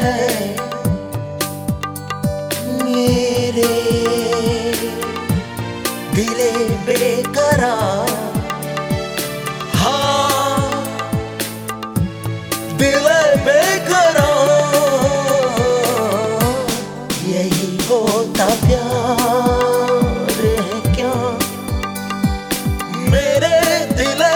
है मेरे दिले बेकरार। हाँ, दिले बेकरार, यही होता प्यार है क्या मेरे दिले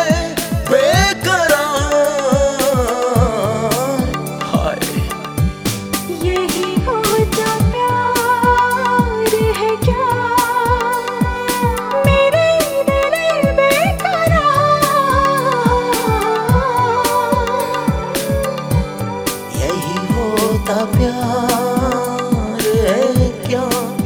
प्यार है क्या।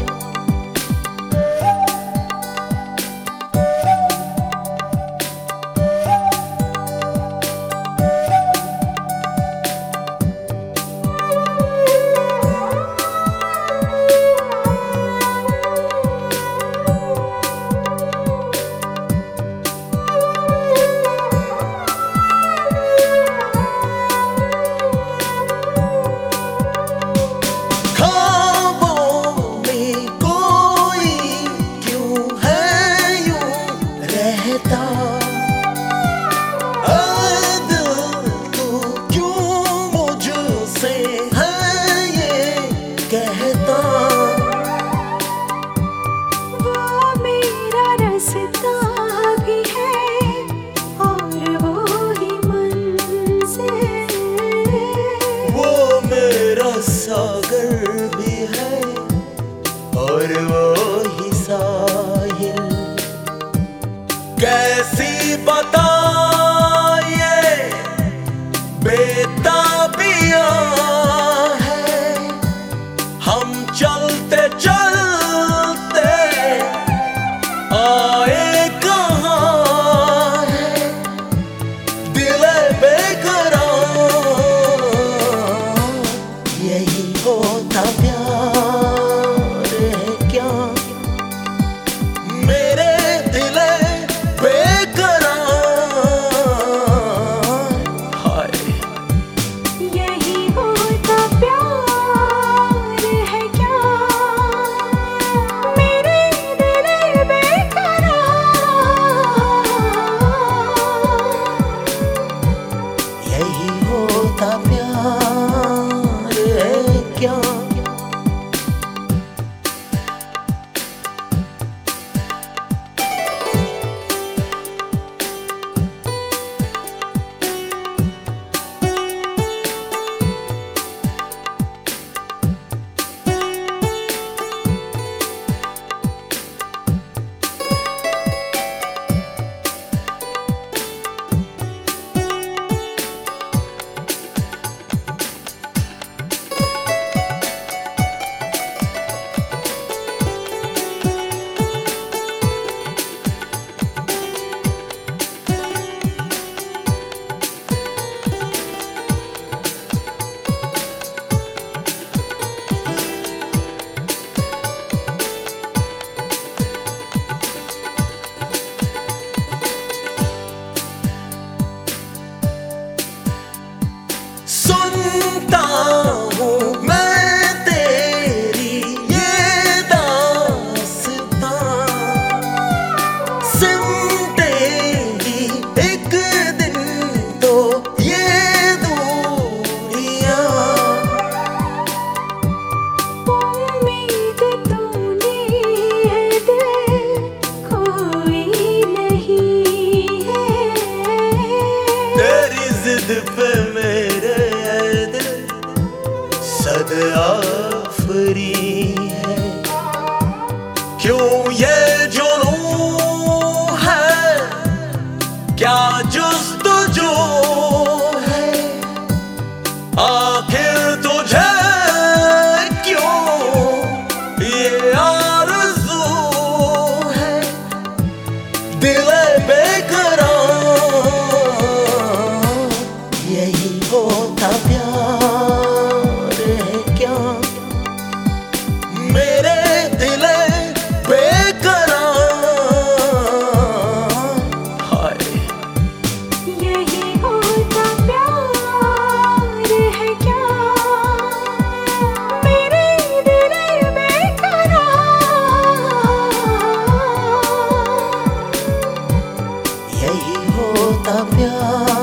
सागर भी है और वो ही साहिल, कैसी बताइए बेताबिया है। हम चलते चलते आए कहाँ है दिले बेकरार, यही होता प्यार है क्या मेरे दिले बेकरार। हाय, यही होता प्यार है क्या मेरे दिले बेकरार, यही होता प्यार है क्या। सुनता हूँ मैं तेरी ये दास्तां, सिमटेगी एक दिन तो ये दूरियां। उम्मीद तूने है दिल कोई नहीं है, तेरी जिद पे मेरे सद आफरी है। क्यों ये जुनून है, क्या जुस्तजू है, आखिर तुझे क्यों ये आरज़ू है दिले बेकरार, यही होता प्यार है क्या मेरे दिले बेकरार। हाय, यही होता होता प्यार